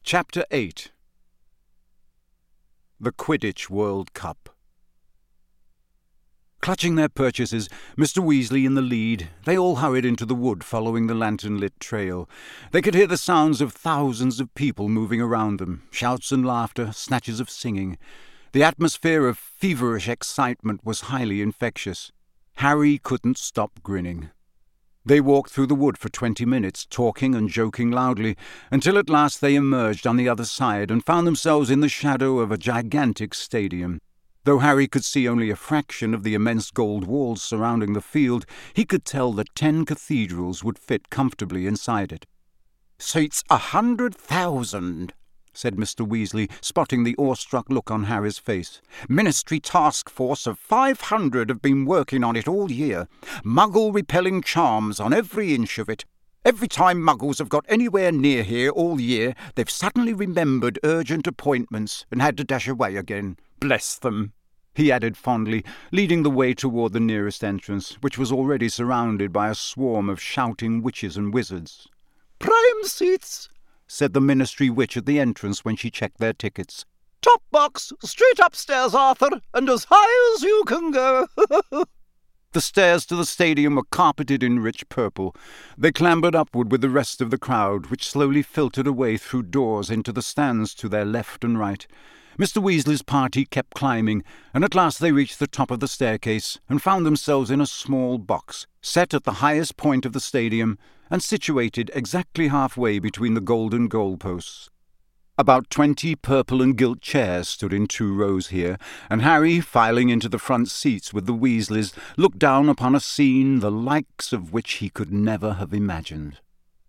Chapter 8. The Quidditch World Cup. Clutching their purchases, Mr. Weasley in the lead, they all hurried into the wood following the lantern-lit trail. They could hear the sounds of thousands of people moving around them, shouts and laughter, snatches of singing. The atmosphere of feverish excitement was highly infectious. Harry couldn't stop grinning. They walked through the wood for 20 minutes, talking and joking loudly, until at last they emerged on the other side and found themselves in the shadow of a gigantic stadium. Though Harry could see only a fraction of the immense gold walls surrounding the field, he could tell that 10 cathedrals would fit comfortably inside it. "Seats 100,000, said Mr. Weasley, spotting the awestruck look on Harry's face. "Ministry task force of 500 have been working on it all year. Muggle-repelling charms on every inch of it. Every time Muggles have got anywhere near here all year, they've suddenly remembered urgent appointments and had to dash away again. Bless them," he added fondly, leading the way toward the nearest entrance, which was already surrounded by a swarm of shouting witches and wizards. "Prime seats," said the Ministry witch at the entrance when she checked their tickets. "Top box, straight upstairs, Arthur, and as high as you can go." The stairs to the stadium were carpeted in rich purple. They clambered upward with the rest of the crowd, which slowly filtered away through doors into the stands to their left and right. Mr. Weasley's party kept climbing, and at last they reached the top of the staircase and found themselves in a small box, set at the highest point of the stadium and situated exactly halfway between the golden goalposts. About 20 purple and gilt chairs stood in 2 rows here, and Harry, filing into the front seats with the Weasleys, looked down upon a scene the likes of which he could never have imagined.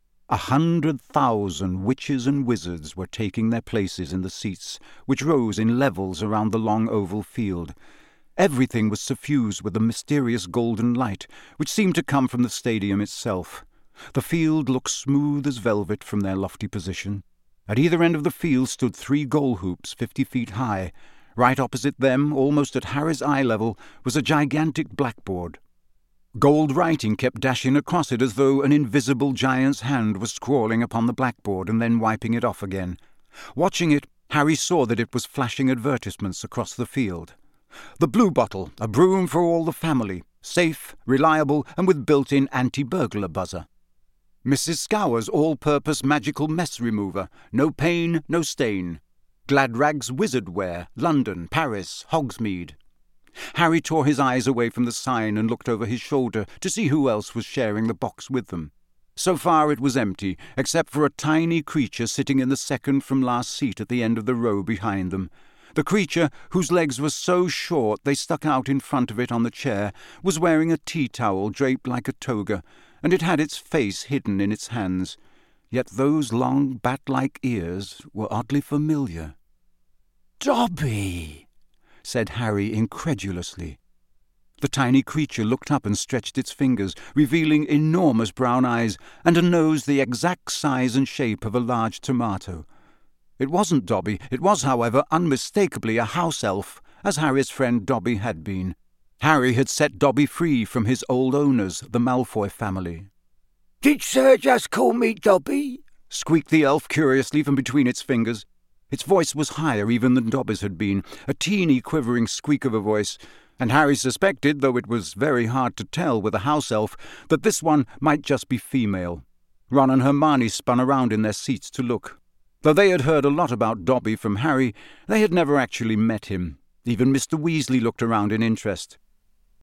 100,000 witches and wizards were taking their places in the seats, which rose in levels around the long oval field. Everything was suffused with a mysterious golden light, which seemed to come from the stadium itself. The field looked smooth as velvet from their lofty position. At either end of the field stood 3 goal hoops 50 feet high. Right opposite them, almost at Harry's eye level, was a gigantic blackboard. Gold writing kept dashing across it as though an invisible giant's hand was scrawling upon the blackboard and then wiping it off again. Watching it, Harry saw that it was flashing advertisements across the field. The Blue Bottle, a broom for all the family, safe, reliable, and with built-in anti-burglar buzzer. Mrs. Scour's all-purpose magical mess remover, no pain, no stain. Gladrag's wizard wear, London, Paris, Hogsmeade. Harry tore his eyes away from the sign and looked over his shoulder to see who else was sharing the box with them. So far it was empty, except for a tiny creature sitting in the second from last seat at the end of the row behind them. The creature, whose legs were so short they stuck out in front of it on the chair, was wearing a tea towel draped like a toga, and it had its face hidden in its hands. Yet those long bat-like ears were oddly familiar. "Dobby!" said Harry incredulously. The tiny creature looked up and stretched its fingers, revealing enormous brown eyes and a nose the exact size and shape of a large tomato. It wasn't Dobby. It was, however, unmistakably a house elf, as Harry's friend Dobby had been. Harry had set Dobby free from his old owners, the Malfoy family. "Did Sir just call me Dobby?" squeaked the elf curiously from between its fingers. Its voice was higher even than Dobby's had been, a teeny quivering squeak of a voice, and Harry suspected, though it was very hard to tell with a house elf, that this one might just be female. Ron and Hermione spun around in their seats to look. Though they had heard a lot about Dobby from Harry, they had never actually met him. Even Mr. Weasley looked around in interest.